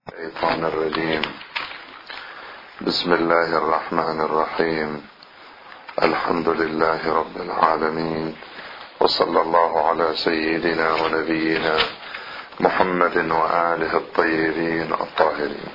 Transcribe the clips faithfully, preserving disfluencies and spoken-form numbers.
الشيطان الرجيم. بسم الله الرحمن الرحيم. الحمد لله رب العالمين، وصلى الله على سيدنا ونبينا محمد وآله الطيبين الطاهرين.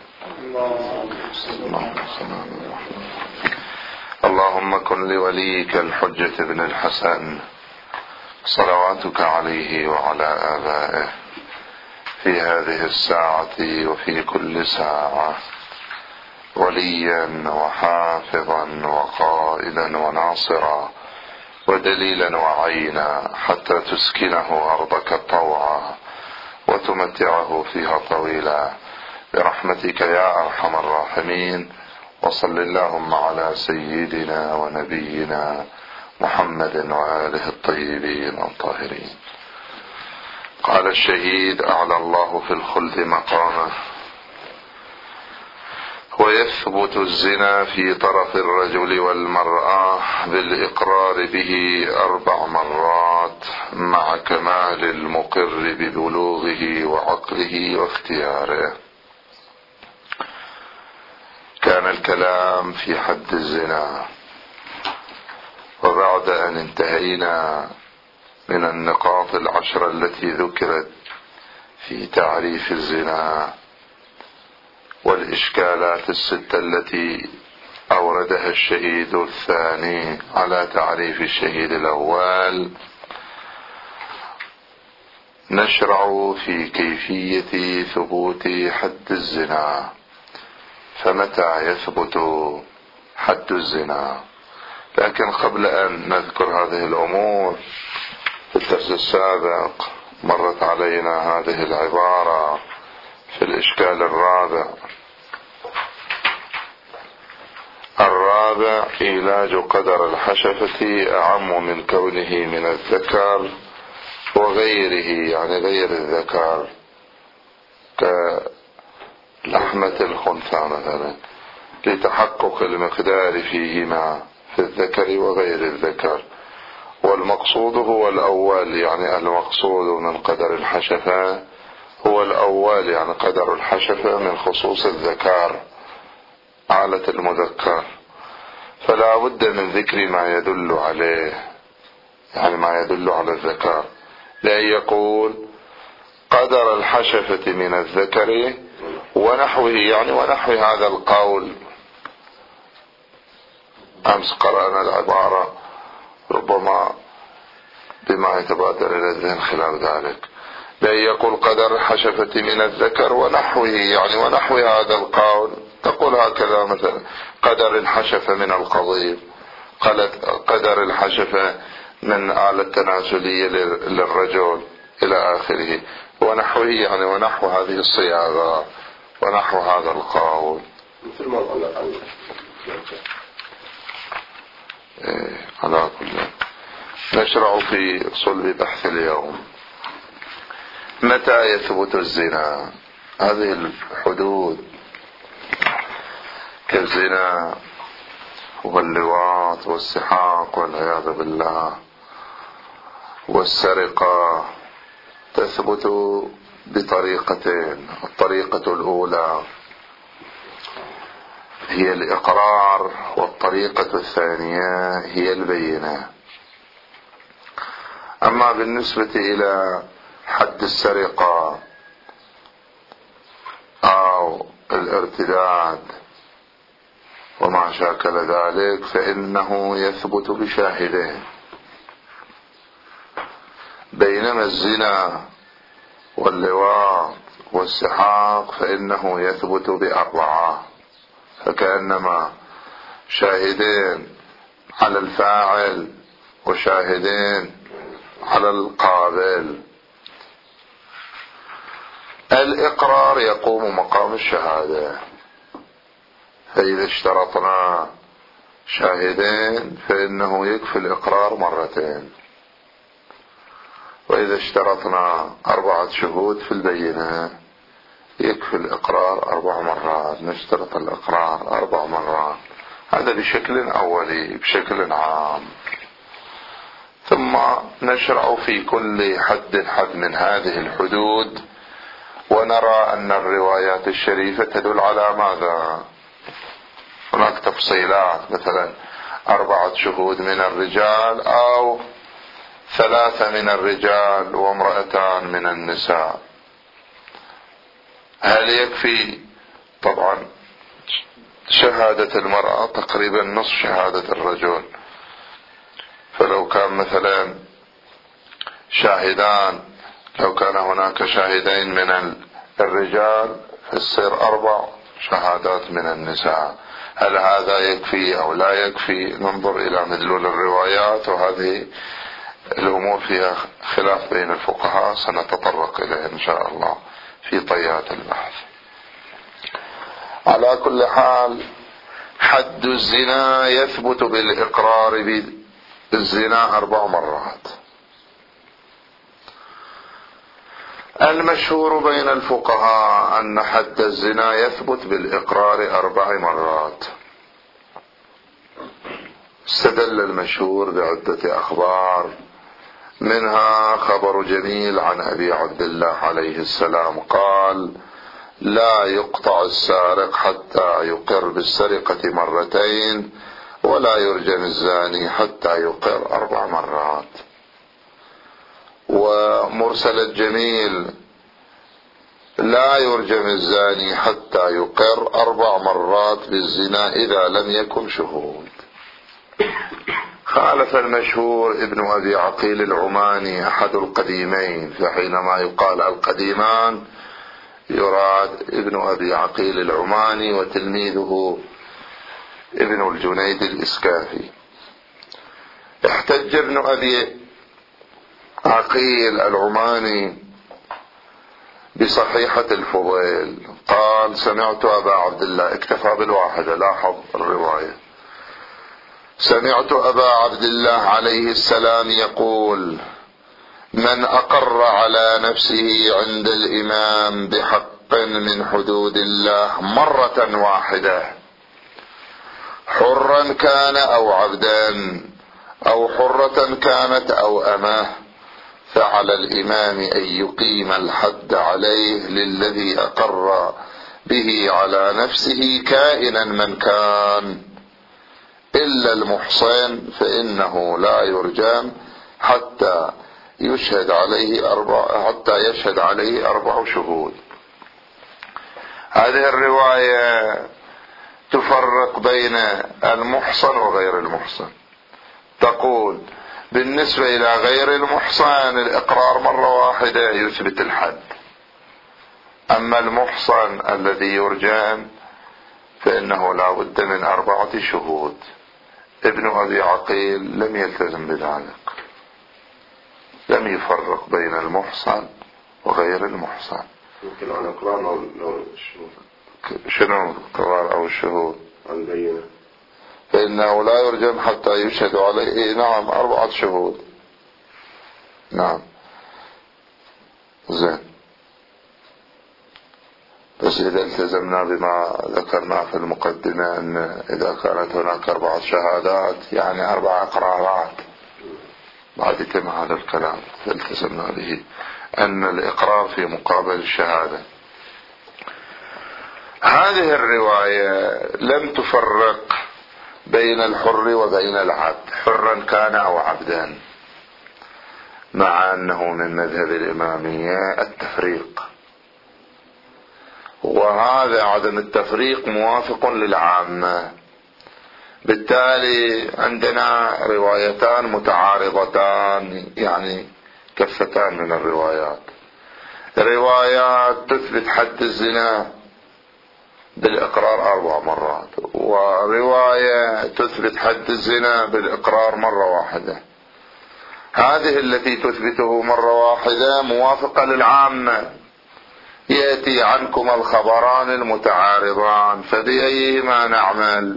اللهم كن لوليك الحجة بن الحسن صلواتك عليه وعلى آبائه في هذه الساعة وفي كل ساعة وليا وحافظا وقائدا وناصرا ودليلا وعينا، حتى تسكنه أرضك طوعا وتمتعه فيها طويلا برحمتك يا أرحم الراحمين. وصل اللهم على سيدنا ونبينا محمد وآله الطيبين الطاهرين. قال الشهيد أعلى الله في الخلد مقامه: ويثبت الزنا في طرف الرجل والمرأة بالإقرار به أربع مرات مع كمال المقر ببلوغه وعقله واختياره. كان الكلام في حد الزنا، وبعد أن انتهينا من النقاط العشرة التي ذكرت في تعريف الزنا والإشكالات الستة التي أوردها الشهيد الثاني على تعريف الشهيد الأول، نشرع في كيفية ثبوت حد الزنا. فمتى يثبت حد الزنا؟ لكن قبل أن نذكر هذه الأمور، في الدرس السابق مرت علينا هذه العبارة في الإشكال الرابع. الرابع: علاج قدر الحشفة أعم من كونه من الذكر وغيره، يعني غير الذكر، كلحمة الخنثى مثلا، لتحقق المقدار فيهما في الذكر وغير الذكر. والمقصود هو الأول، يعني المقصود من قدر الحشفة هو الأول، يعني قدر الحشفة من خصوص الذكر، آلة المذكر، فلا بد من ذكر ما يدل عليه، يعني ما يدل على الذكر، لأن يقول قدر الحشفة من الذكر ونحوه، يعني ونحو هذا القول. أمس قرأنا العبارة ربما بما يتبادر إلى الذهن خلال ذلك، لأن يقول قدر الحشفة من الذكر ونحوه، يعني ونحو هذا القول. تقول هكذا مثلا: قدر الحشفة من القضيب، قدر الحشفة من آلة تناسلية للرجل إلى آخره، ونحوه، يعني ونحو هذه الصياغة ونحو هذا القول. مثل ما قلنا إيه. على كل نشرع في صلب بحث اليوم. متى يثبت الزنا؟ هذه الحدود كالزنا واللواط والسحاق والعياذ بالله والسرقة تثبت بطريقتين. الطريقة الأولى هي الإقرار، والطريقة الثانية هي البينة. أما بالنسبة إلى حد السرقة أو الارتداد وما شاكل ذلك، فإنه يثبت بشاهدين، بينما الزنا واللواط والسحاق فإنه يثبت بأربعة، فكأنما شاهدين على الفاعل وشاهدين على القابل. الإقرار يقوم مقام الشهادة، فإذا اشترطنا شاهدين فإنه يكفي الإقرار مرتين، وإذا اشترطنا أربعة شهود في البينة يكفي الإقرار أربع مرات، نشترط الإقرار أربع مرات. هذا بشكل أولي بشكل عام. ثم نشرع في كل حد حد من هذه الحدود ونرى أن الروايات الشريفة تدل على ماذا؟ هناك تفصيلات، مثلا أربعة شهود من الرجال أو ثلاثة من الرجال وامرأتان من النساء. هل يكفي؟ طبعا شهادة المرأة تقريبا نصف شهادة الرجل، فلو كان مثلا شاهدان، لو كان هناك شاهدين من الرجال فتصير أربع شهادات من النساء. هل هذا يكفي أو لا يكفي؟ ننظر إلى مدلول الروايات، وهذه الأمور فيها خلاف بين الفقهاء سنتطرق إليه إن شاء الله في طيات البحث. على كل حال، حد الزنا يثبت بالإقرار بالزنا أربع مرات. المشهور بين الفقهاء أن حد الزنا يثبت بالإقرار أربع مرات. استدل المشهور بعدة أخبار، منها خبر جميل عن أبي عبد الله عليه السلام قال: لا يقطع السارق حتى يقر بالسرقة مرتين، ولا يرجم الزاني حتى يقر أربع مرات. ومرسل الجميل: لا يرجم الزاني حتى يقر أربع مرات بالزنا إذا لم يكن شهود. خالف المشهور ابن أبي عقيل العماني أحد القديمين، فحينما يقال القديمان يراد ابن أبي عقيل العماني وتلميذه ابن الجنيد الإسكافي. احتج ابن أبي عقيل العماني بصحيحة الفضيل، قال: سمعت أبا عبد الله، اكتفى بالواحدة، لاحظ الرواية، سمعت أبا عبد الله عليه السلام يقول: من أقر على نفسه عند الإمام بحق من حدود الله مرة واحدة، حرا كان أو عبدا أو حرة كانت أو أماه، فعلى الإمام أن يقيم الحد عليه للذي أقر به على نفسه كائنا من كان، إلا المحصن فإنه لا يرجم حتى يشهد عليه أربع حتى يشهد عليه أربع شهود. هذه الرواية تفرق بين المحصن وغير المحصن. تقول: بالنسبة إلى غير المحصن الإقرار مرة واحدة يثبت الحد، أما المحصن الذي يرجم فإنه لا بد من أربعة شهود. ابن أبي عقيل لم يلتزم بذلك، لم يفرق بين المحصن وغير المحصن. يمكن عن إقرار أو الشهود. شنو الإقرار أو الشهود؟ عن بينة، فإنه لا يرجم حتى يشهد عليه. نعم، أربعة شهود. نعم، زين. بس إذا التزمنا بما ذكرنا في المقدمة أن إذا كانت هناك أربعة شهادات يعني أربع إقرارات، بعد يتم هذا الكلام التزمنا به أن الإقرار في مقابل الشهادة. هذه الرواية لم تفرق بين الحر وبين العبد، حرا كان أو عبدا، مع أنه من مذهب الإمامية التفريق، وهذا عدم التفريق موافق للعامة. بالتالي عندنا روايتان متعارضتان، يعني كفتان من الروايات. روايات تثبت حد الزنا بالإقرار أربع مرات، ورواية تثبت حد الزنا بالإقرار مرة واحدة. هذه التي تثبته مرة واحدة موافقة للعامة. يأتي عنكم الخبران المتعارضان فبأيهما نعمل؟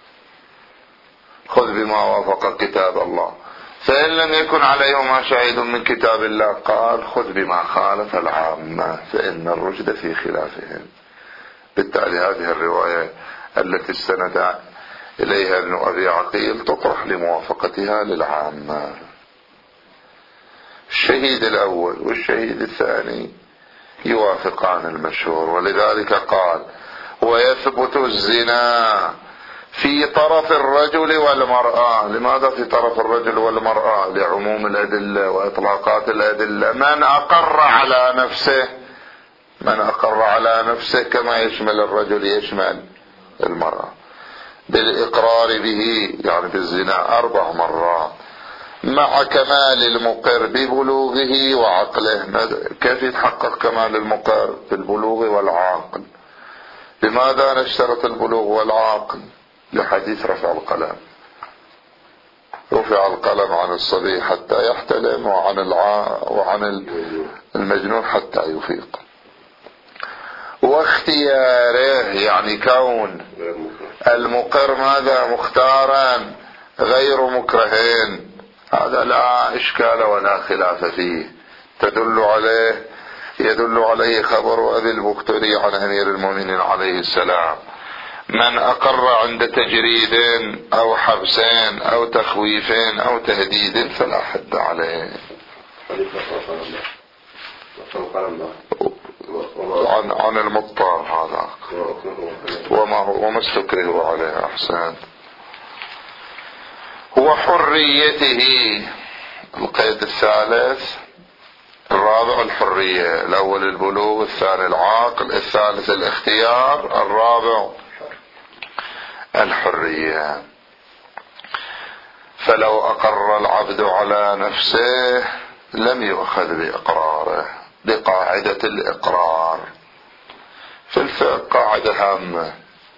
خذ بما وافق كتاب الله، فإن لم يكن عليهما شاهد من كتاب الله قال خذ بما خالف العامة فإن الرشد في خلافهم. بالتالي هذه الرواية التي استند إليها ابن أبي عقيل تطرح لموافقتها للعامة. الشهيد الأول والشهيد الثاني يوافقان المشهور. ولذلك قال ويثبت الزنا في طرف الرجل والمرأة. لماذا في طرف الرجل والمرأة؟ لعموم الأدلة وإطلاقات الأدلة. من أقر على نفسه، من أقر على نفسه كما يشمل الرجل يشمل المرأة بالإقرار به، يعني بالزنا أربع مرات مع كمال المقر ببلوغه وعقله. كيف يتحقق كمال المقر؟ بالبلوغ والعقل. لماذا نشترط البلوغ والعقل؟ لحديث رفع القلم، رفع القلم عن الصبي حتى يحتلم وعن الع... وعن المجنون حتى يفيق. واختياره يعني كون المقر ماذا؟ مختارا غير مكرهين. هذا لا إشكال ولا خلاف فيه، تدل عليه يدل عليه خبر أبي البختري عن أمير المؤمنين عليه السلام: من أقر عند تجريد أو حبس أو تخويف أو تهديد فلا حد عليه. عن, عن المضطر هذا وما هو وما استكره عليه. أحسن. وحريته القيد الثالث. الرابع الحرية، الأول البلوغ، الثاني العقل، الثالث الاختيار، الرابع الحرية. فلو أقر العبد على نفسه لم يؤخذ بإقراره بقاعدة الإقرار. في الفقه قاعدة هامة: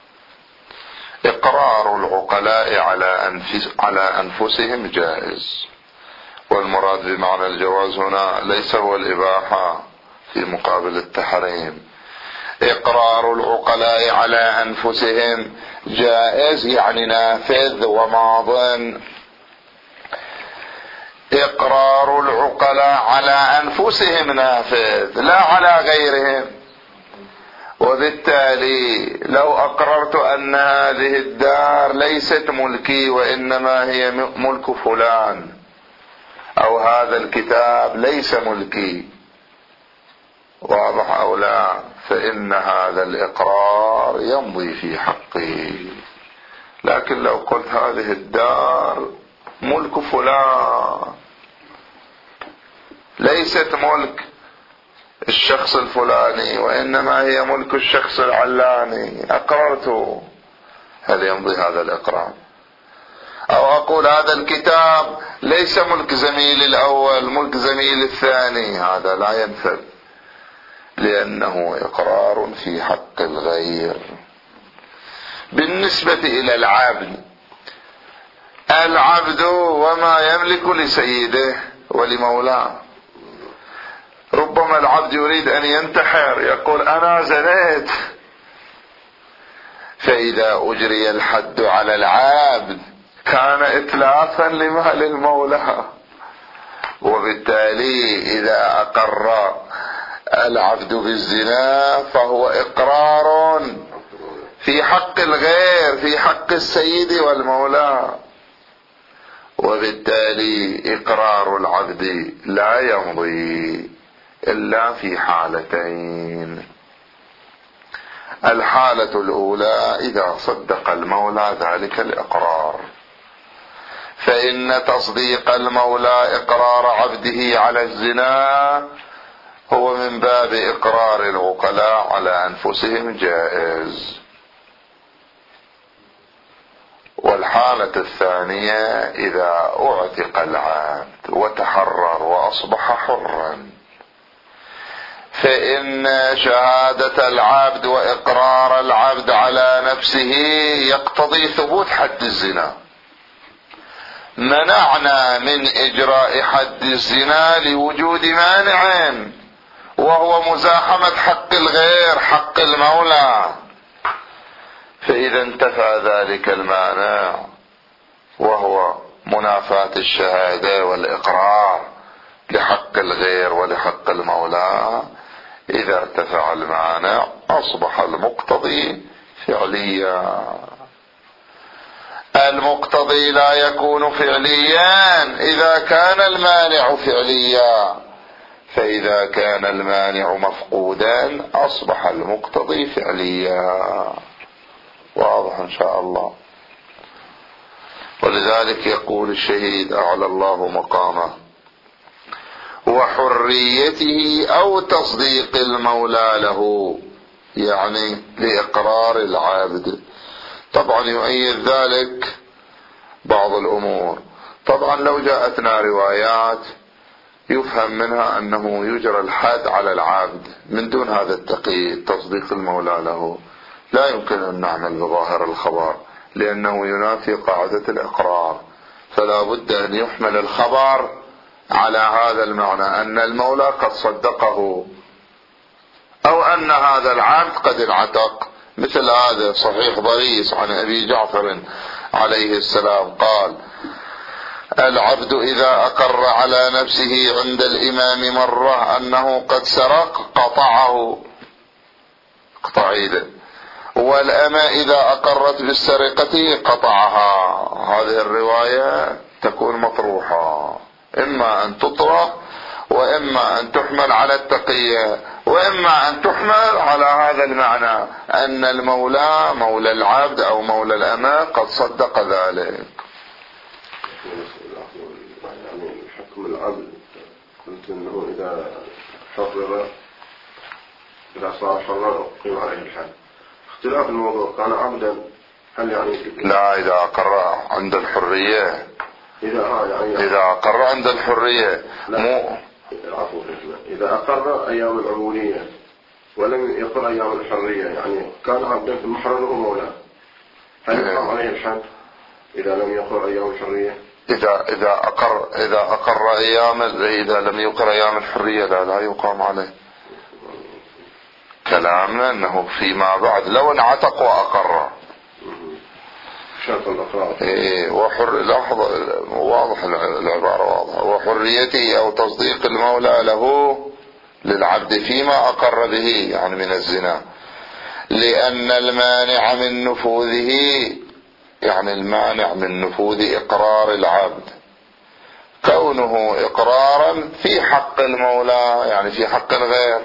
إقرار العقلاء على أنفس على أنفسهم جائز. والمراد بمعنى الجواز هنا ليس هو الإباحة في مقابل التحريم. إقرار العقلاء على أنفسهم جائز يعني نافذ وماض. إقرار العقلاء على أنفسهم نافذ لا على غيرهم. وبالتالي لو أقررت أن هذه الدار ليست ملكي وإنما هي ملك فلان، أو هذا الكتاب ليس ملكي، واضح أو لا، فإن هذا الإقرار يمضي في حقي. لكن لو قلت هذه الدار ملك فلان ليست ملك الشخص الفلاني وإنما هي ملك الشخص العلاني، أقررته، هل يمضي هذا الإقرار؟ أو أقول هذا الكتاب ليس ملك زميل الأول، ملك زميل الثاني، هذا لا ينفذ لأنه إقرار في حق الغير. بالنسبة إلى العبد، العبد وما يملك لسيده ولمولاه. ربما العبد يريد أن ينتحر، يقول أنا زنيت، فإذا أجري الحد على العبد كان إتلافا لمال المولى. وبالتالي إذا أقر العبد بالزنا فهو إقرار في حق الغير، في حق السيد والمولى. وبالتالي إقرار العبد لا يمضي إلا في حالتين: الحالة الأولى إذا صدق المولى ذلك الإقرار، فإن تصديق المولى إقرار عبده على الزنا هو من باب إقرار العقلاء على أنفسهم جائز. والحالة الثانية إذا أعتق العبد وتحرر وأصبح حرا، فإن شهادة العبد وإقرار العبد على نفسه يقتضي ثبوت حد الزنا. منعنا من إجراء حد الزنا لوجود مانع وهو مزاحمة حق الغير، حق المولى. فإذا انتفى ذلك المانع وهو منافاة الشهادة والإقرار لحق الغير ولحق المولى، إذا ارتفع المانع أصبح المقتضي فعليا. المقتضي لا يكون فعليا إذا كان المانع فعليا، فإذا كان المانع مفقودا أصبح المقتضي فعليا. واضح إن شاء الله. ولذلك يقول الشهيد أعلى الله مقامه: وحريته أو تصديق المولى له، يعني لإقرار العبد. طبعا يؤيد ذلك بعض الأمور. طبعا لو جاءتنا روايات يفهم منها أنه يجرى الحد على العبد من دون هذا التقييد، تصديق المولى له، لا يمكن أن نعمل بظاهر الخبر لأنه ينافي قاعدة الإقرار، فلا بد أن يحمل الخبر على هذا المعنى أن المولى قد صدقه، أو أن هذا العبد قد انعتق. مثل هذا صحيح ضريس عن أبي جعفر عليه السلام قال: العبد إذا أقر على نفسه عند الإمام مرة أنه قد سرق قطعه قطع يده، والأمة إذا أقرت بالسرقة قطعها. هذه الرواية تكون مطروحة، إما أن تطرح وإما أن تحمل على التقية، وإما أن تحمل على هذا المعنى أن المولى مولى العبد أو مولى الأمة قد صدق ذلك. يعني حكم العبد قلت انه اذا حرر اذا صار حرا اقيم عليه الحد. اختلاف الموضوع كان عبدا هل يعني لا، اذا اقر عند الحرية، اذا اه يعني اذا اقر عند الحرية مو العفو اذا اقر ايام العبودية ولم يقر ايام الحرية، يعني كان عبدا ثم حرره مولاه، هل يقام عليه الحد اذا لم يقر ايام الحرية؟ إذا إذا أقر إذا أقر أيام إذا لم يقر أيام الحرية لا لا يقام عليه. كلامنا أنه فيما بعد لو انعتق وأقر شرط الإقرار. إيه وحر لحظة واضح العبارة واضحة. وحريته أو تصديق المولى له للعبد فيما أقر به، يعني من الزنا، لأن المانع من نفوذه، يعني المانع من نفوذ إقرار العبد كونه إقرارا في حق المولى، يعني في حق الغير،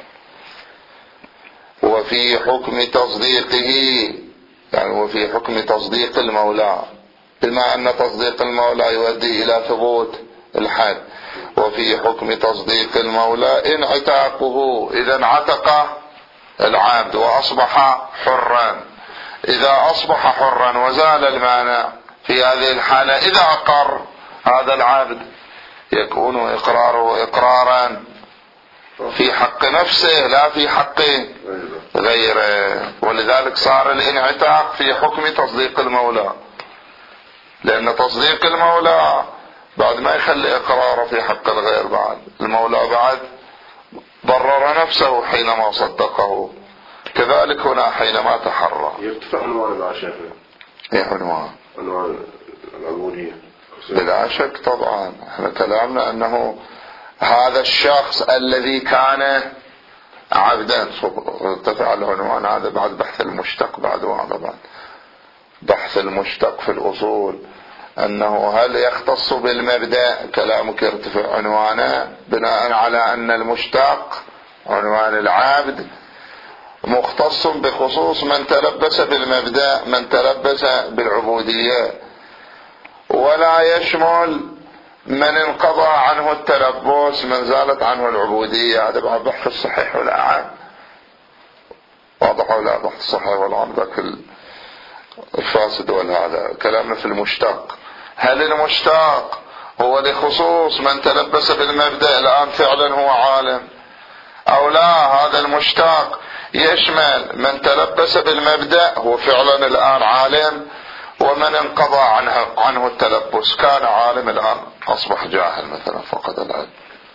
وفي حكم تصديقه، يعني وفي حكم تصديق المولى، بما أن تصديق المولى يؤدي إلى ثبوت الحد، وفي حكم تصديق المولى انعتاقه إذا انعتق العبد وأصبح حرا. إذا أصبح حرا وزال المانع في هذه الحالة إذا أقر هذا العبد يكون إقراره إقرارا في حق نفسه لا في حق غيره. ولذلك صار الانعتاق في حكم تصديق المولى، لأن تصديق المولى بعد ما يخلي إقراره في حق الغير، بعد المولى بعد ضرر نفسه حينما صدقه. كذلك هنا حينما تحرى يرتفع عنوان العشاء. ايه عنوان؟ عنوان العبودية بلا شك. طبعا احنا كلامنا انه هذا الشخص الذي كان عبدا ارتفع العنوان هذا بعد بحث المشتق، بعد وهذا بعد بحث المشتق في الأصول أنه هل يختص بالمبدأ كلامك يرتفع عنوانه بناء على أن المشتق عنوان العبد مختص بخصوص من تلبس بالمبدأ، من تلبس بالعبودية، ولا يشمل من انقضى عنه التلبس، من زالت عنه العبودية. هذا بعد بحث الصحيح والأعم. واضح ولا بحث الصحيح والأعم ذاك الفاسد والهذا. كلامنا في المشتق، هل المشتق هو لخصوص من تلبس بالمبدأ الآن فعلا هو عالم، أو لا هذا المشتق يشمل من تلبس بالمبدأ هو فعلا الآن عالم، ومن انقضى عنه, عنه التلبس كان عالم الآن أصبح جاهل مثلا فقد العلم.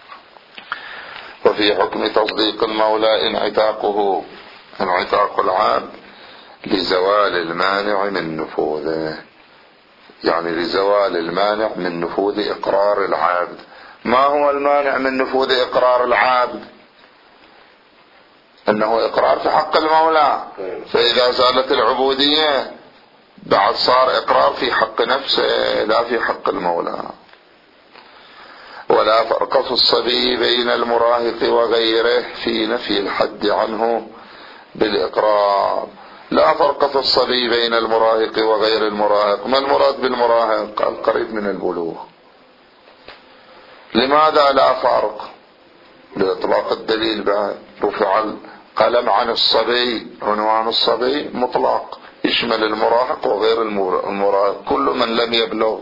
وفي حكم تصديق المولى انعتاقه، انعتاق العبد لزوال المانع من نفوذه، يعني لزوال المانع من نفوذ إقرار العبد. ما هو المانع من نفوذ إقرار العبد؟ أنه إقرار في حق المولى، فإذا زالت العبودية بعد صار إقرار في حق نفسه لا في حق المولى. ولا فرق في الصبي بين المراهق وغيره في نفي الحد عنه بالإقرار. لا فرق في الصبي بين المراهق وغير المراهق. ما المراد بالمراهق؟ القريب من البلوغ. لماذا لا فرق؟ لإطلاق الدليل بعد. رفع القلم عن الصبي، عنوان الصبي مطلق يشمل المراهق وغير المراهق، كل من لم يبلغ.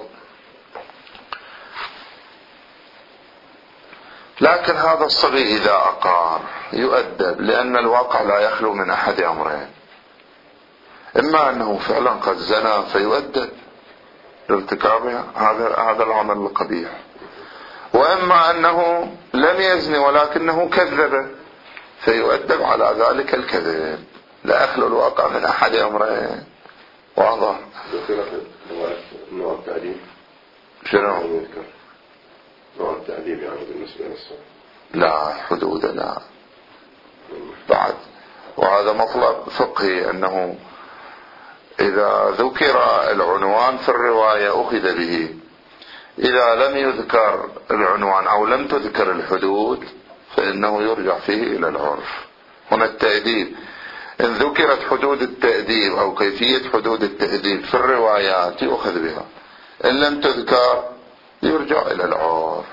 لكن هذا الصبي إذا أقار يؤدب، لأن الواقع لا يخلو من أحد أمرين: إما أنه فعلا قد زنى فيؤدب لارتكابها هذا هذا العمل القبيح، وإما أنه لم يزن ولكنه كذب فيؤدب على ذلك الكذب. لا يخلو الواقع من أحد أمرين. واضح؟ نوع التعذيب شنو؟ نوع التعذيب يعني بالنسبة للصبي لا حدود لا بعد. وهذا مطلب فقهي، أنه إذا ذكر العنوان في الرواية أخذ به، إذا لم يذكر العنوان أو لم تذكر الحدود فإنه يرجع فيه إلى العرف. هنا التأديب، إن ذكرت حدود التأديب أو كيفية حدود التأديب في الروايات يؤخذ بها، إن لم تذكر يرجع إلى العرف.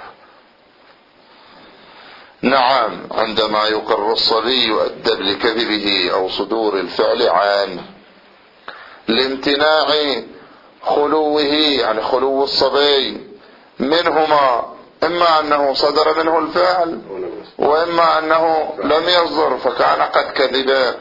نعم، عندما يقر الصبي يؤدب لكذبه أو صدور الفعل عنه، لامتناع خلوه يعني خلو الصبي منهما، إما أنه صدر منه الفعل وإما أنه لم يصدر فكان قد كذب.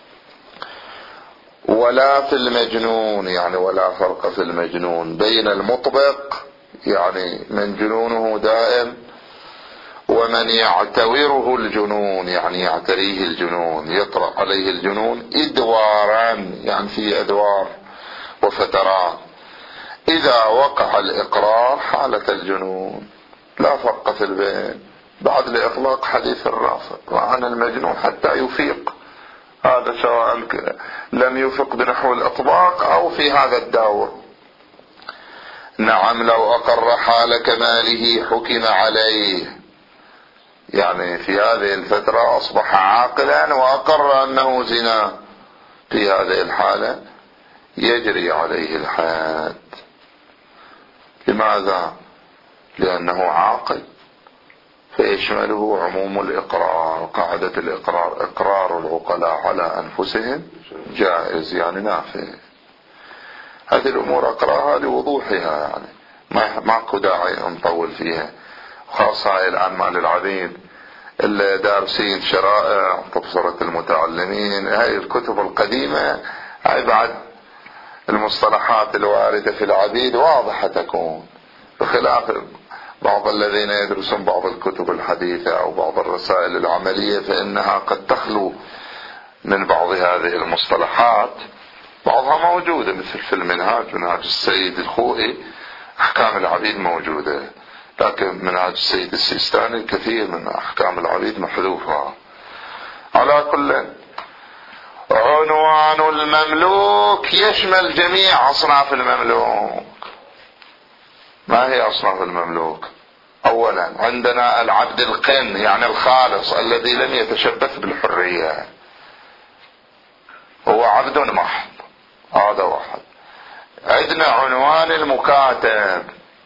ولا في المجنون يعني ولا فرق في المجنون بين المطبق يعني من جنونه دائم ومن يعتوره الجنون يعني يعتريه الجنون، يطرأ عليه الجنون إدوارا يعني في أدوار وفترات. إذا وقع الإقرار حالة الجنون لا فرق في البين بعد لإطلاق حديث الرافع وعن المجنون حتى يفيق، هذا سواء لم يفق بنحو الإطلاق أو في هذا الدور. نعم، لو أقر حال كماله حكم عليه، يعني في هذه الفترة أصبح عاقلا وأقر أنه زنا، في هذه الحالة يجري عليه الحد. لماذا؟ لأنه عاقل فيشمله عموم الإقرار. قاعدة الإقرار إقرار العقلاء على أنفسهم جائز يعني نافع. هذه الأمور أقرأها لوضوحها، يعني ما ماكو داعي نطول فيها، خاصة الآن مال العبيد الدارسين شرائع تبصرة المتعلمين، هاي الكتب القديمة هاي بعد المصطلحات الواردة في العبيد واضحة تكون، بخلاف بعض الذين يدرسون بعض الكتب الحديثة أو بعض الرسائل العملية فإنها قد تخلو من بعض هذه المصطلحات. بعضها موجودة مثل في المنهاج، منهاج السيد الخوئي أحكام العبيد موجودة، لكن منهاج السيد السيستاني كثير من أحكام العبيد محذوفة. على كل، عنوان المملوك يشمل جميع أصناف المملوك. ما هي أصناف المملوك؟ أولا عندنا العبد القن يعني الخالص الذي لم يتشبث بالحرية، هو عبد محض، هذا واحد. عندنا عنوان المكاتب.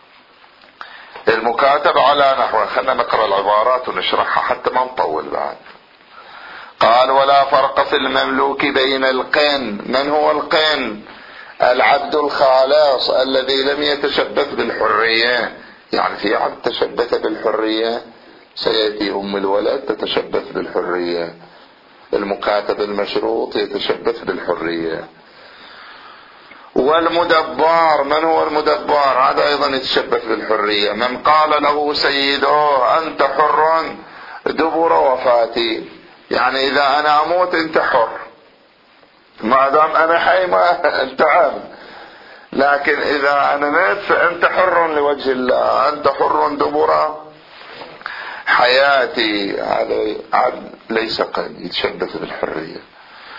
المكاتب على نحو، خلنا نقرأ العبارات ونشرحها حتى ما نطول بعد. قال: ولا فرق في المملوك بين القن. من هو القن؟ العبد الخالص الذي لم يتشبث بالحرية، يعني في عبد تشبث بالحرية سيأتي أم الولد تتشبث بالحرية، المكاتب المشروط يتشبث بالحرية. والمدبر، من هو المدبر؟ هذا أيضا يتشبث بالحرية. من قال له سيده أنت حر دبر وفاتي، يعني إذا أنا أموت أنت حر، ما دام أنا حي ما أنت عبد، لكن إذا أنا ميت فأنت حر لوجه الله، أنت حر دبر حياتي. هذا عبد ليس قد يتشبث بالحرية.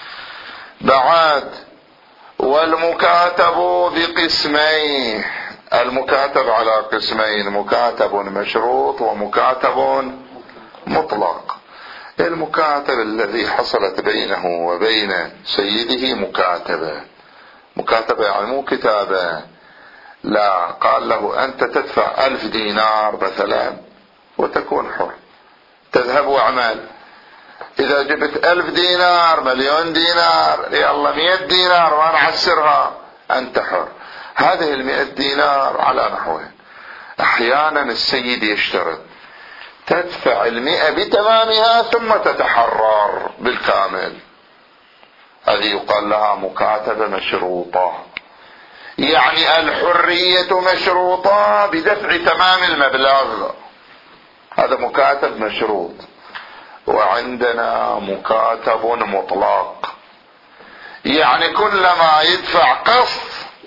بعد، والمكاتب بقسمين، المكاتب على قسمين: مكاتب مشروط ومكاتب مطلق. المكاتب الذي حصلت بينه وبين سيده مكاتبة، مكاتبة يعني مو كتابة، لا، قال له أنت تدفع ألف دينار مثلا وتكون حر، تذهب واعمل، إذا جبت ألف دينار، مليون دينار، يلا مئة دينار ما نعسرها، أنت حر. هذه المئة دينار على نحوين: أحيانا السيد يشترط تدفع المئة بتمامها ثم تتحرر بالكامل، هذه يقال لها مكاتبة مشروطة، يعني الحرية مشروطة بدفع تمام المبلغ، هذا مكاتب مشروط. وعندنا مكاتب مطلق، يعني كلما يدفع قسط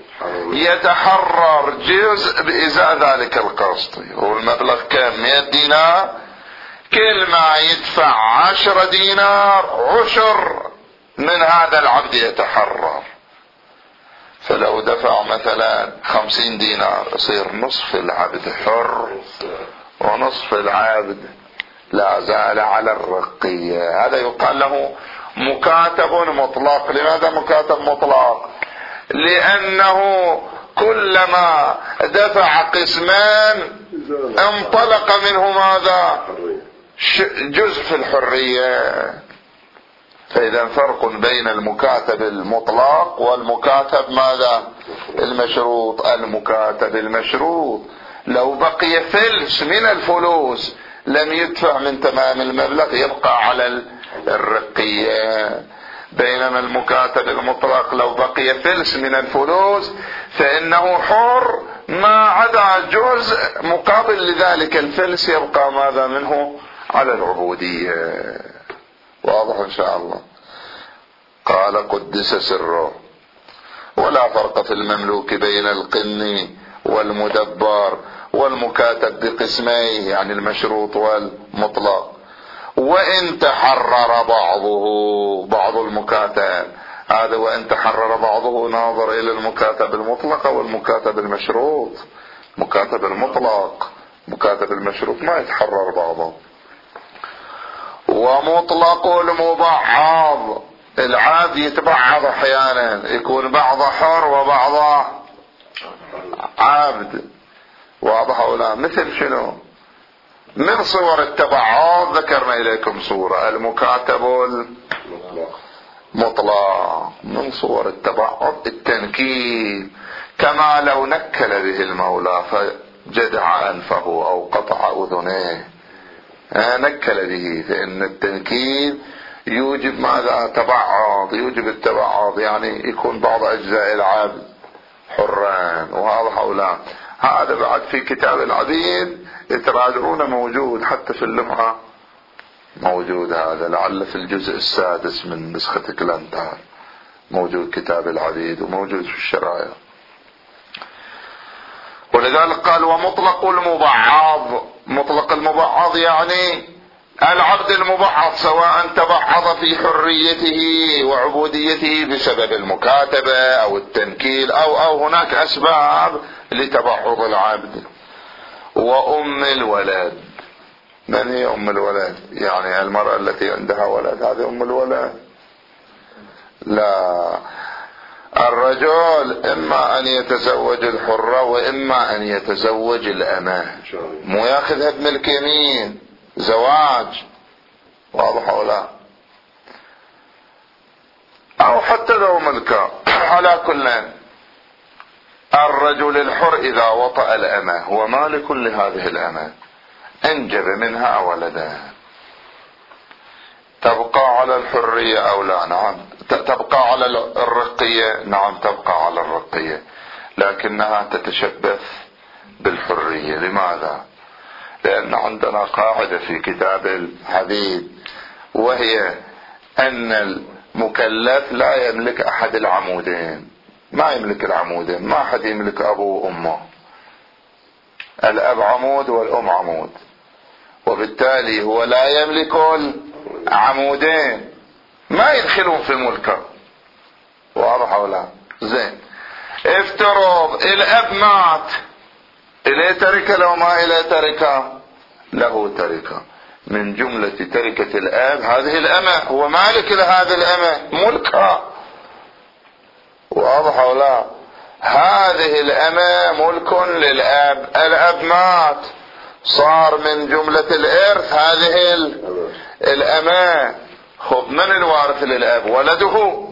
يتحرر جزء بإزاء ذلك القسط. والمبلغ كم؟ مئة دينار، كل ما يدفع عشرة دينار عشر من هذا العبد يتحرر. فلو دفع مثلا خمسين دينار يصير نصف العبد حر ونصف العبد لا زال على الرقية. هذا يقال له مكاتب مطلق. لماذا مكاتب مطلق؟ لأنه كلما دفع قسمان انطلق منه ماذا؟ جزء في الحرية. فإذا فرق بين المكاتب المطلق والمكاتب ماذا؟ المشروط. المكاتب المشروط لو بقي فلس من الفلوس لم يدفع من تمام المبلغ يبقى على الرقية، بينما المكاتب المطلق لو بقي فلس من الفلوس فإنه حر ما عدا جزء مقابل لذلك الفلس يبقى ماذا منه؟ على العبودية. واضح إن شاء الله. قال قدس سره: ولا فرق في المملوك بين القني والمدبر والمكاتب بقسميه، يعني المشروط والمطلق، وإن تحرر بعضه، بعض المكاتب هذا وإن تحرر بعضه ناظر إلى المكاتب المطلق والمكاتب المشروط. مكاتب المطلق، مكاتب المشروط ما يتحرر بعضه. ومطلق المبعض، العبد يتبعض احيانا، يكون بعضه حر وبعضه عبد. واضح او لا؟ مثل شنو؟ من صور التبعض ذكرنا اليكم صورة: المكاتب المطلق. من صور التبعض التنكيل، كما لو نكل به المولى فجدع انفه او قطع اذنيه، نكل به، فإن التنكيل يوجب ماذا؟ تبعض، يوجب التبعض، يعني يكون بعض أجزاء العبد حران. وهذا حولا هذا بعد في كتاب العبيد تراجعون موجود، حتى في اللمعة موجود، هذا لعل في الجزء السادس من نسخة كلانتار موجود كتاب العبيد، وموجود في الشرايع. ولذلك قال: ومطلق المبعض. مطلق المبعض يعني العبد المبعض سواء تبعض في حريته وعبوديته بسبب المكاتبة او التنكيل او او هناك اسباب لتبعض العبد. وام الولد، من هي ام الولد؟ يعني المرأة التي عندها ولد هذه ام الولد؟ لا، الرجل اما ان يتزوج الحرة واما ان يتزوج الامة، مو ياخذها بملك يمين، زواج. واضح او لا؟ او حتى لو ملكا. على كل، الرجل الحر اذا وطأ الامة هو مالك لهذه الامة، انجب منها ولدا، تبقى على الحرية او لا؟ نعم. تبقى على الرقية؟ نعم تبقى على الرقية، لكنها تتشبث بالحرية. لماذا؟ لأن عندنا قاعدة في كتاب الحديد، وهي أن المكلف لا يملك أحد العمودين، ما يملك العمودين، ما أحد يملك أبوه وأمه، الأب عمود والأم عمود، وبالتالي هو لا يملك العمودين، ما يدخلون في ملكه. واضح ولا؟ زين. افترض الأب مات إليه تركة لو ما إليه تركة؟ له تركة. من جملة تركة الآب هذه الأمة، هو مالك لهذه الأمة، ملكها. واضح أو لا؟ هذه الأمة ملك للآب، الأب مات، صار من جملة الإرث هذه الأمة. خذ من الوارث للأب؟ ولده.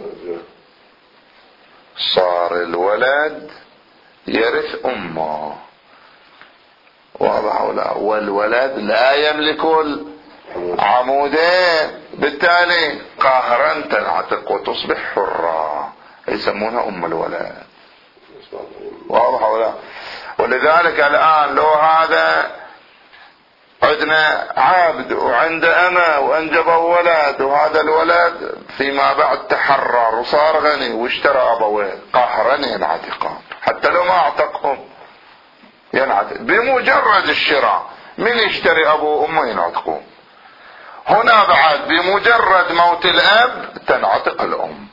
صار الولد يرث أمه. واضح أو لا؟ والولد لا يملك العمودين، بالتالي قهرا تنعتق وتصبح حرة، يسمونها أم الولد. واضح أو لا؟ ولذلك الآن لو هذا عندنا عبد وعند أمة وأنجبه ولد، وهذا الولد فيما بعد تحرر وصار غني واشترى أبويه، قهرا ينعتقان حتى لو ما أعتقهم ينعتق بمجرد الشراء. من يشتري أبوه وأمه ينعتقون. هنا بعد بمجرد موت الأب تنعتق الأم،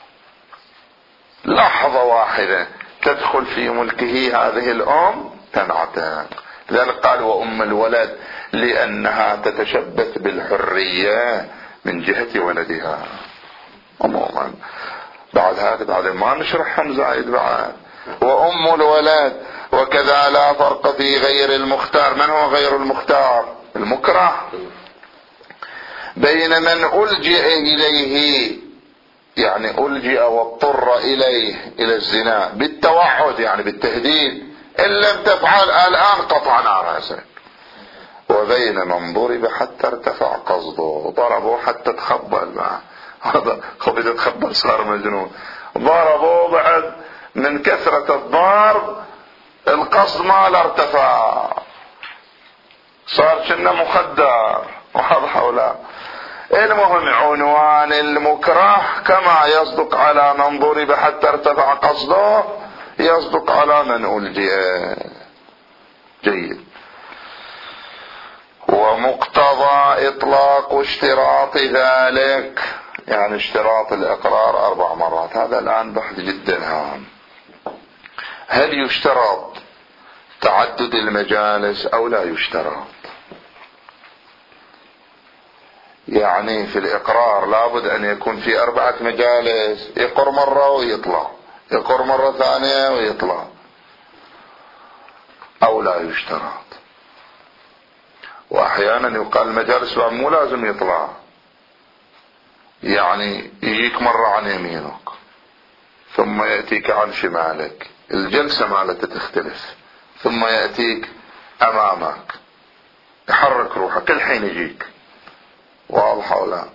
لحظة واحدة تدخل في ملكه هذه الأم تنعتق. لذلك قال وأم الولد لأنها تتشبث بالحرية من جهة ولدها. عموما بعد هذا بعد ما نشرحهم زايد بعد. وأم الولد وكذا لا فرق في غير المختار. من هو غير المختار؟ المكره. بين من ألجئ إليه، يعني ألجئ واضطر إليه إلى الزنا بالتوعد يعني بالتهديد، إن لم تفعل الآن قطعنا رأسك، وبين من ضرب حتى ارتفع قصده، ضربه حتى تخبل معه، هذا خب إذا تخبل صار مجنون. ضربه بعد من كثرة الضرب القصد ما ارتفع، صار كنا مخدر. واضح أو لا؟ المهم عنوان المكره كما يصدق على من ضرب حتى ارتفع قصده يصدق على من ألجئ. جيد. ومقتضى إطلاق اشتراط ذلك، يعني اشتراط الإقرار أربع مرات. هذا الآن بحث جدا هام. هل يشترط تعدد المجالس أو لا يشترط؟ يعني في الإقرار لابد أن يكون في أربعة مجالس، يقر مرة ويطلع، يقر مرة ثانية ويطلع، أو لا يشترط. وأحيانا يقال المجالس مو لازم يطلع، يعني يجيك مرة عن يمينك ثم يأتيك عن شمالك، الجلسة مالته تختلف، ثم يأتيك أمامك، يحرك روحك كل حين يجيك. واضح أو لا؟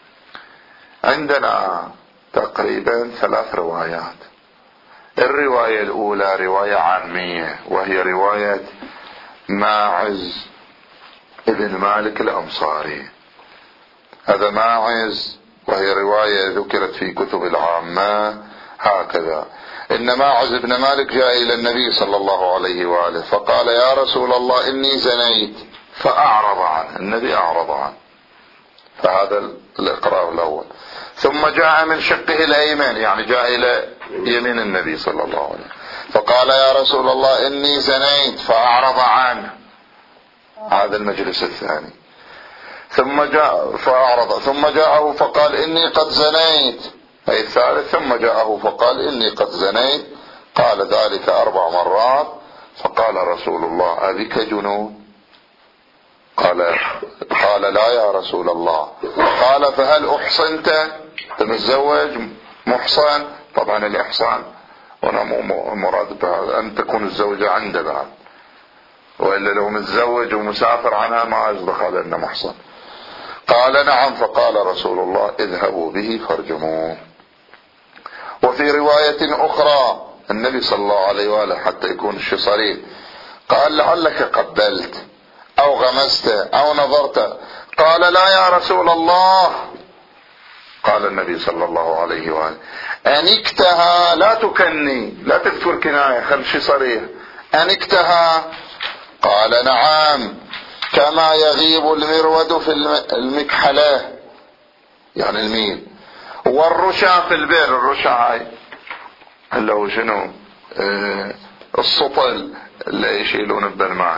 عندنا تقريبا ثلاث روايات. الرواية الأولى رواية عامية، وهي رواية ماعز ابن مالك الأنصاري. هذا ماعز، وهي رواية ذكرت في كتب العامة هكذا: إن ماعز بن مالك جاء إلى النبي صلى الله عليه وآله فقال يا رسول الله إني زنيت، فأعرض عنه، النبي أعرض عنه، فهذا الإقرار الأول. ثم جاء من شقه الأيمن، يعني جاء إلى يمين النبي صلى الله عليه وسلم فقال يا رسول الله إني زنيت، فأعرض عنه، هذا المجلس الثاني. ثم جاء فأعرض، ثم جاءه فقال إني قد زنيت، أي الثالث. ثم جاءه فقال إني قد زنيت، قال ذلك أربع مرات. فقال رسول الله أبك جنون؟ قال قال لا يا رسول الله. قال فهل أحصنت؟ تمتزوج محصن؟ طبعا الإحصان هنا مو مراد بهذا أن تكون الزوجة عنده بعد، وإلا لو متزوج ومسافر عنها ما يصدق هذا أنه محصن. قال نعم. فقال رسول الله اذهبوا به فارجموه. وفي رواية أخرى النبي صلى الله عليه وآله حتى يكون الشيء صريح قال لعلك قبلت أو غمست أو نظرت؟ قال لا يا رسول الله. قال النبي صلى الله عليه وآله أنكتها، لا تكني، لا تذكر كناية، خل شيء صريح، أنكتها؟ قال نعم، كما يغيب المرود في المكحلة، يعني الميل، والرشا في البئر. الرشا هاي اللي هو شنو؟ اه السطل اللي يشيلون ببرماي.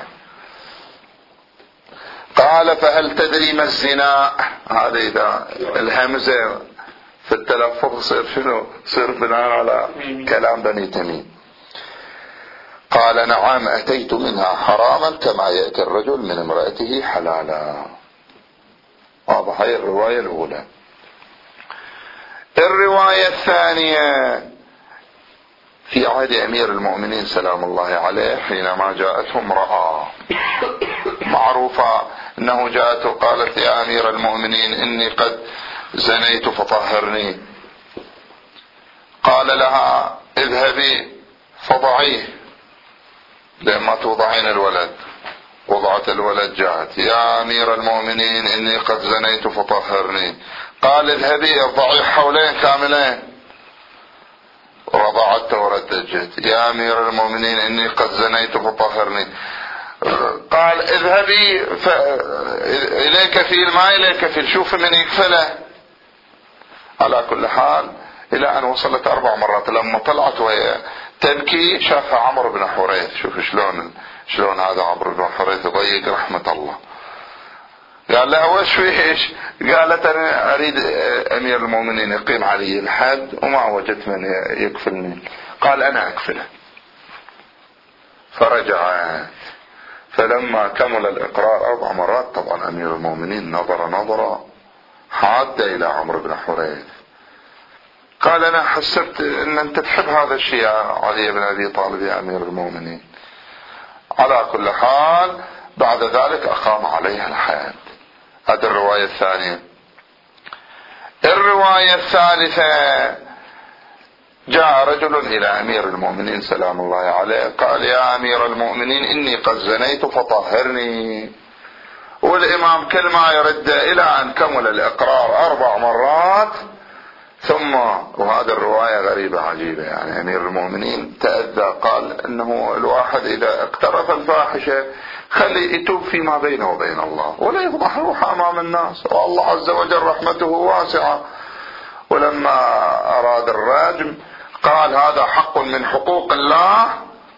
قال فهل تدري ما الزنا؟ هذا إذا الهمزة في التلفظ صير شنو؟ صير بناء على كلام بني تميم. قال نعم أتيت منها حراما كما يأتي الرجل من امرأته حلالا. واضح. هي الرواية الأولى. الرواية الثانية في عهد أمير المؤمنين سلام الله عليه حينما جاءته امرأة معروفة أنه جاءته قالت يا أمير المؤمنين إني قد زنيت فطهرني. قال لها اذهبي فضعيه لما توضعين الولد. وضعت الولد جاءت يا أمير المؤمنين إني قد زنيت فطهرني. قال اذهبي ارضعيه حولين كاملين. وضعته وردجت يا أمير المؤمنين إني قد زنيت فطهرني. قال اذهبي ف... إليك فيل ما إليك فيل شوف من يكفله. على كل حال إلى أن وصلت أربع مرات. لما طلعت وهي تبكي شافها عمرو بن حريث. شوف شلون شلون هذا عمرو بن حريث يضيق رحمة الله. قال لها وش فيش؟ قالت أنا أريد أمير المؤمنين يقيم علي الحد وما وجدت من يكفلني. قال أنا أكفله. فرجعت فلما كمل الإقرار أربع مرات طبعا أمير المؤمنين نظر نظرة حادة إلى عمرو بن حريث. قال أنا حسبت أن أنت تحب هذا الشيء يا علي بن أبي طالب يا أمير المؤمنين. على كل حال بعد ذلك أقام عليها الحد. هذه الرواية الثانية. الرواية الثالثة جاء رجل إلى أمير المؤمنين سلام الله عليه قال يا أمير المؤمنين إني قد زنيت فطهرني. والإمام كل ما يرد إلى أن كمل الإقرار أربع مرات ثم وهذا الرواية غريبة عجيبة. يعني أمير المؤمنين تأذى قال إنه الواحد إذا اقترف الفاحشة خلي يتوب فيما بينه وبين الله ولا يفضح روحه أمام الناس. والله عز وجل رحمته واسعة. ولما أراد الرجم قال هذا حق من حقوق الله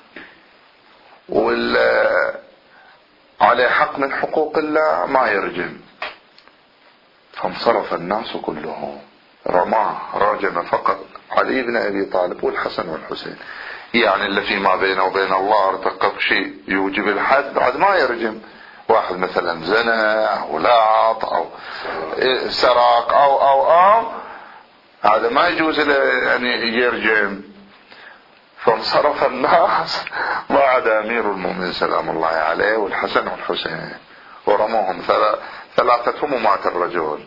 واللي عليه حق من حقوق الله ما يرجم. فانصرف الناس كلهم. رماه رجم فقط علي بن أبي طالب والحسن والحسين. يعني اللي فيما بينه وبين الله ارتكب شيء يوجب الحد بعد ما يرجم. واحد مثلا زنى أو لاط أو سرق أو أو أو هذا ما يجوز يعني يرجم. فانصرف الناس بعد أمير المؤمنين سلام الله عليه والحسن والحسين ورموهم ثلاثتهم ومات الرجل.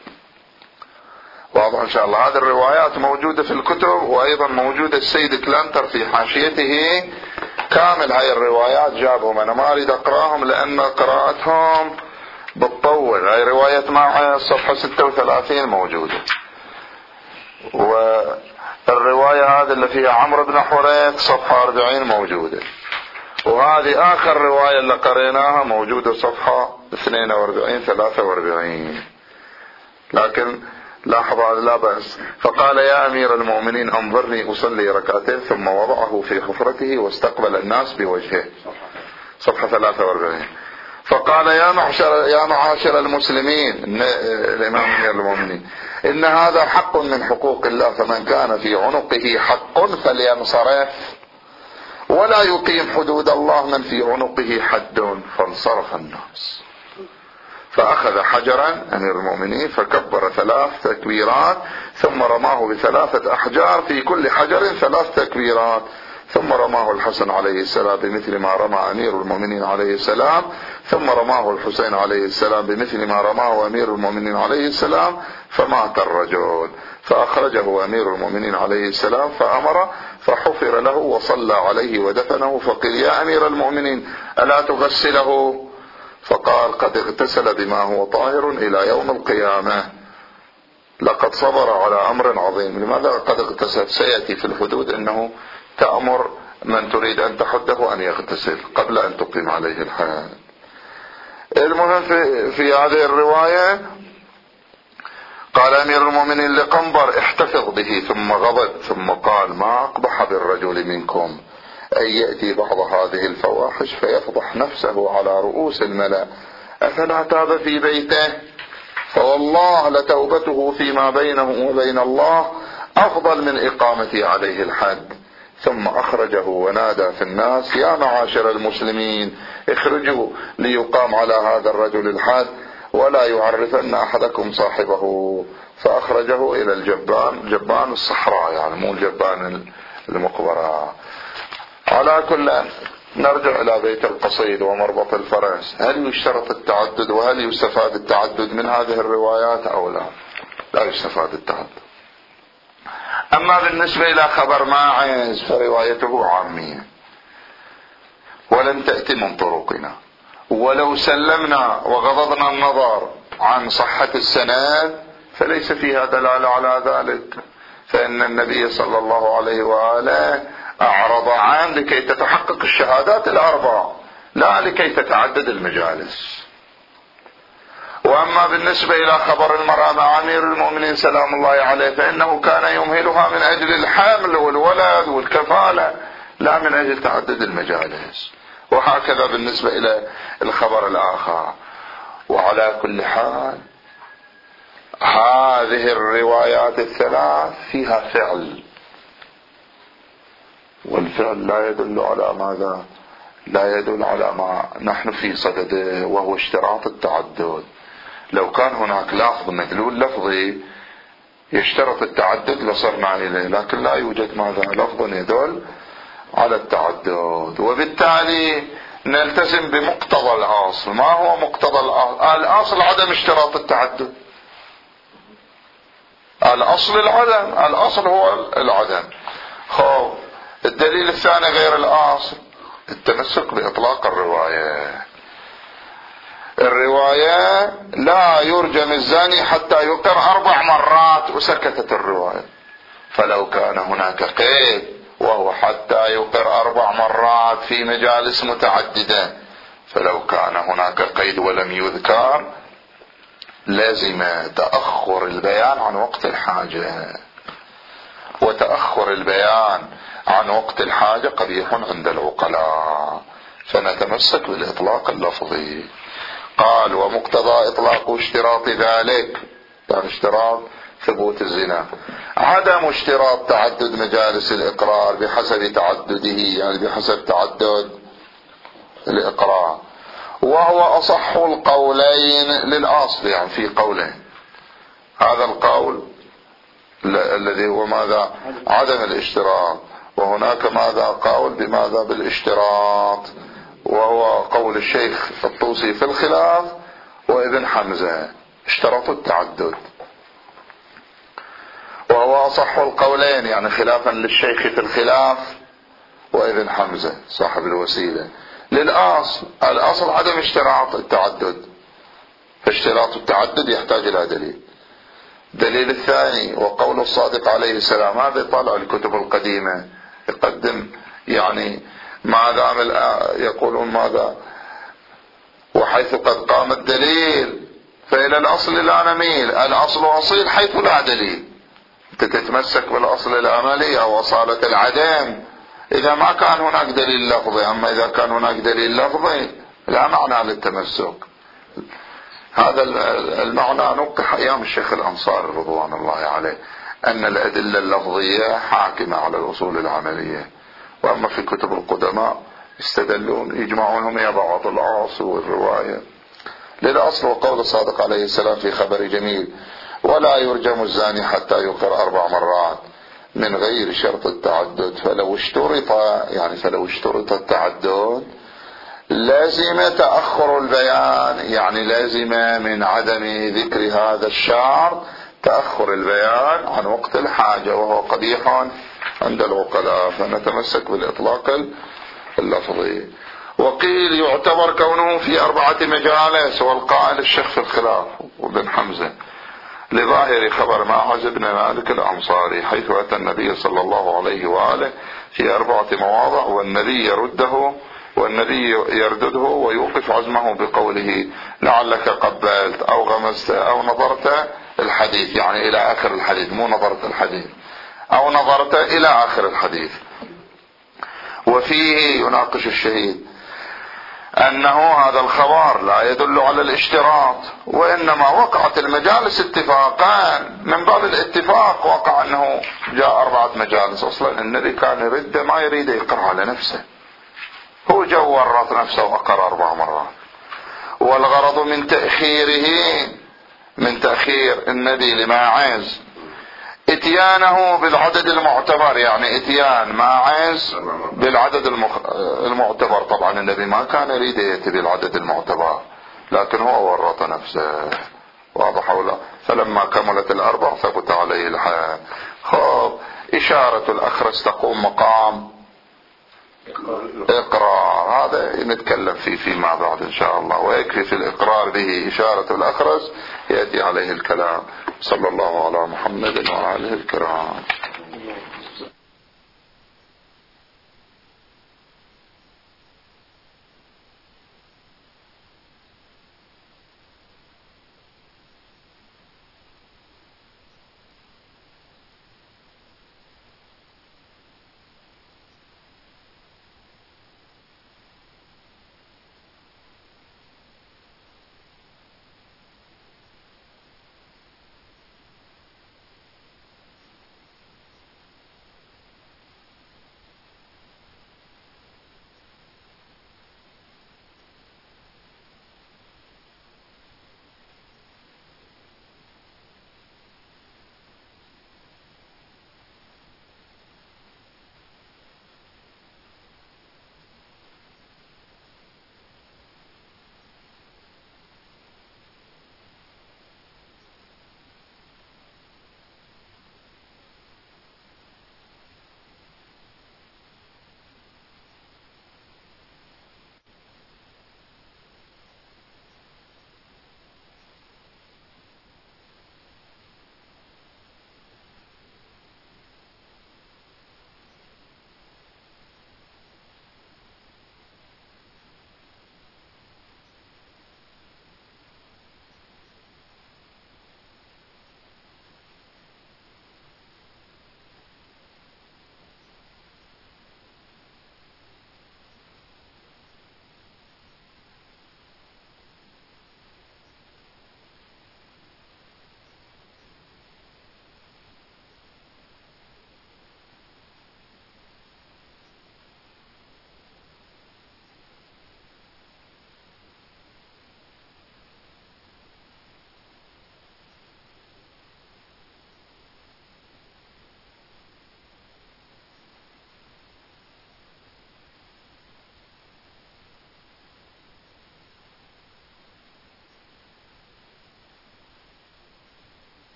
واضح إن شاء الله. هذه الروايات موجودة في الكتب وأيضا موجودة السيد كلانتر في حاشيته كامل. هاي الروايات جابهم. أنا ما أريد أقرأهم لأن قراءتهم بتطول. هاي رواية معي الصفحة ستة وثلاثين موجودة. والرواية هذه اللي فيها عمرو بن حريث صفحة أربعين موجودة. وهذه آخر رواية اللي قريناها موجودة صفحة اثنين وأربعين ثلاثة وأربعين. لكن لاحظ هذا لا بأس. فقال يا أمير المؤمنين أنظرني أصلي ركعتين ثم وضعه في حفرته واستقبل الناس بوجهه. صفحة ثلاثة وأربعين. فقال يا معشر يا معاشر المسلمين الإمام أمير المؤمنين إن هذا حق من حقوق الله فمن كان في عنقه حق فلينصرف ولا يقيم حدود الله من في عنقه حد. فانصرف الناس. فأخذ حجرا أمير المؤمنين فكبر ثلاث تكبيرات ثم رماه بثلاثة أحجار في كل حجر ثلاث تكبيرات ثم رماه الحسن عليه السلام بمثل ما رمى أمير المؤمنين عليه السلام ثم رماه الحسين عليه السلام بمثل ما رماه أمير المؤمنين عليه السلام فمات الرجل. فأخرجه أمير المؤمنين عليه السلام فأمر فحفر له وصلى عليه ودفنه. فقال يا أمير المؤمنين ألا تغسله؟ فقال قد اغتسل بما هو طاهر إلى يوم القيامة. لقد صبر على أمر عظيم. لماذا قد اغتسل؟ سيأتي في الحدود أنه تأمر من تريد أن تحده أن يغتسل قبل أن تقيم عليه الحد. المهم في, في هذه الرواية قال أمير المؤمنين لقنبر احتفظ به ثم غضب ثم قال ما أقبح بالرجل منكم أن يأتي بعض هذه الفواحش فيفضح نفسه على رؤوس الملأ. أفلا تاب في بيته؟ فوالله لتوبته فيما بينه وبين الله أفضل من إقامته عليه الحد. ثم أخرجه ونادى في الناس: يا معاشر المسلمين، اخرجوا ليقام على هذا الرجل الحد، ولا يعرفن أحدكم صاحبه. فأخرجه إلى الجبان، جبان الصحراء يعني مو الجبان المقبرة. على كل نرجع إلى بيت القصيد ومربط الفرس. هل يشترط التعدد وهل يستفاد التعدد من هذه الروايات أو لا؟ لا يستفاد التعدد. أما بالنسبة إلى خبر ماعز فروايته عامية ولم تأتي من طرقنا، ولو سلمنا وغضضنا النظر عن صحة السند فليس فيها دلالة على ذلك، فإن النبي صلى الله عليه وآله أعرض عن لكي تتحقق الشهادات الأربع، لا لكي تتعدد المجالس. وأما بالنسبة إلى خبر المرأة مع أمير المؤمنين سلام الله عليه فإنه كان يمهلها من أجل الحمل والولد والكفالة، لا من أجل تعدد المجالس. وهكذا بالنسبة إلى الخبر الآخر. وعلى كل حال هذه الروايات الثلاث فيها فعل، والفعل لا يدل على ماذا؟ لا يدل على ما نحن في صدده، وهو اشتراط التعدد. لو كان هناك لفظ مدلول لفظي يشترط التعدد لصرنا إليه، لكن لا يوجد ماذا؟ لفظ يدل على التعدد، وبالتالي نلتزم بمقتضى الأصل. ما هو مقتضى الأصل؟ الأصل عدم اشتراط التعدد، الأصل العدم، الأصل هو العدم. خب الدليل الثاني غير الأصل التمسك بإطلاق الرواية. الرواية لا يرجم الزاني حتى يقر أربع مرات وسكتت الرواية، فلو كان هناك قيد وهو حتى يقر أربع مرات في مجالس متعددة، فلو كان هناك قيد ولم يذكر لازم تأخر البيان عن وقت الحاجة، وتأخر البيان عن وقت الحاجة قبيح عند العقلاء، فنتمسك بالإطلاق اللفظي. قال: ومقتضى إطلاق اشتراط ذلك، يعني اشتراط ثبوت الزنا، عدم اشتراط تعدد مجالس الإقرار بحسب تعدده، يعني بحسب تعدد الإقرار، وهو أصح القولين للأصل، يعني في قولين. هذا القول الذي هو ماذا؟ عدم الاشتراط، وهناك ماذا؟ قول بماذا؟ بالاشتراط، وهو قول الشيخ الطوسي في الخلاف وابن حمزة، اشترطوا التعدد، وهو أصح القولين، يعني خلافا للشيخ في الخلاف وابن حمزة صاحب الوسيلة للأصل. الأصل عدم اشتراط التعدد، فاشتراط التعدد يحتاج إلى دليل. دليل الثاني وقول الصادق عليه السلام، هذا طالع الكتب القديمة يقدم يعني ما دام يقولون ماذا؟ وحيث قد قام الدليل فإلى الأصل لا نميل، الأصل أصيل حيث لا دليل. انت تتمسك بالأصل العملي أو أصالة العدم إذا ما كان هناك دليل لفظي، أما إذا كان هناك دليل لفظي لا معنى للتمسك. هذا المعنى نقح أيام الشيخ الأنصاري رضوان الله عليه، أن الأدلة اللفظية حاكمة على الأصول العملية، وأما في كتب القدماء يستدلون يجمعونهم يا بعض الأصل والرواية للأصل. وقول الصادق عليه السلام في خبر جميل: ولا يرجم الزاني حتى يقر أربع مرات من غير شرط التعدد، فلو اشترط يعني فلو اشترط التعدد لازم تأخر البيان، يعني لازم من عدم ذكر هذا الشرط تأخر البيان عن وقت الحاجة، وهو قبيح عند العقلاء، فنتمسك بالإطلاق اللفظي. وقيل يعتبر كونه في أربعة مجالس، والقائل الشيخ في الخلاف وابن حمزة، لظاهر خبر ماعز بن مالك الأنصاري حيث أتى النبي صلى الله عليه وآله في أربعة مواضع، والنبي يرده والنبي يردده ويوقف عزمه بقوله: لعلك قبلت أو غمست أو نظرت الحديث، يعني إلى آخر الحديث، مو نظرت الحديث، أو نظرت إلى آخر الحديث. وفيه يناقش الشهيد أنه هذا الخبر لا يدل على الاشتراط، وإنما وقعت المجالس اتفاقا، من باب الاتفاق وقع أنه جاء أربعة مجالس. أصلا النبي كان يرد ما يريد يقر على نفسه، هو جو ورط نفسه وأقر أربع مرات. والغرض من تأخيره من تأخير النبي لماعز اتيانه بالعدد المعتبر، يعني اتيان ماعز بالعدد المعتبر. طبعا النبي ما كان يريد يأتي بالعدد المعتبر، لكن هو ورط نفسه، واضح ولا؟ فلما كملت الأربع ثبت عليه الحد. خب إشارة الأخرس تقوم مقام إقرار، هذا نتكلم فيه فيما بعد إن شاء الله. ويكفي في الإقرار به إشارة الأخرس يأتي عليه الكلام. صلى الله على محمد وعلى آله الكرام.